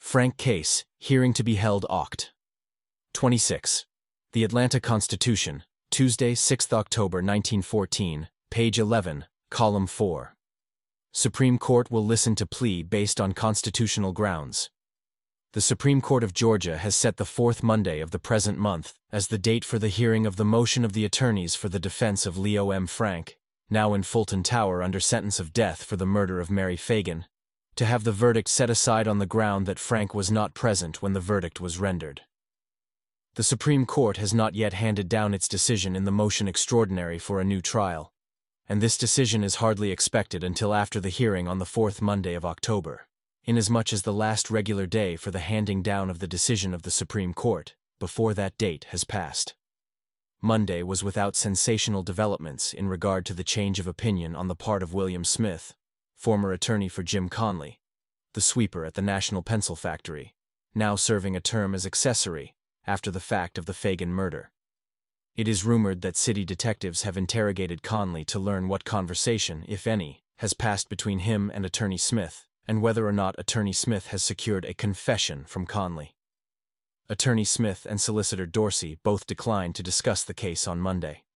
Frank case, hearing to be held Oct. 26. The Atlanta Constitution, Tuesday, 6 October 1914, page 11, column 4. Supreme Court will listen to plea based on constitutional grounds. The Supreme Court of Georgia has set the fourth Monday of the present month as the date for the hearing of the motion of the attorneys for the defense of Leo M. Frank, now in Fulton Tower under sentence of death for the murder of Mary Fagan, to have the verdict set aside on the ground that Frank was not present when the verdict was rendered. The Supreme Court has not yet handed down its decision in the motion extraordinary for a new trial, and this decision is hardly expected until after the hearing on the fourth Monday of October, inasmuch as the last regular day for the handing down of the decision of the Supreme Court, before that date, has passed. Monday was without sensational developments in regard to the change of opinion on the part of William Smith, former attorney for Jim Conley, the sweeper at the National Pencil Factory, now serving a term as accessory after the fact of the Fagan murder. It is rumored that city detectives have interrogated Conley to learn what conversation, if any, has passed between him and Attorney Smith, and whether or not Attorney Smith has secured a confession from Conley. Attorney Smith and Solicitor Dorsey both declined to discuss the case on Monday.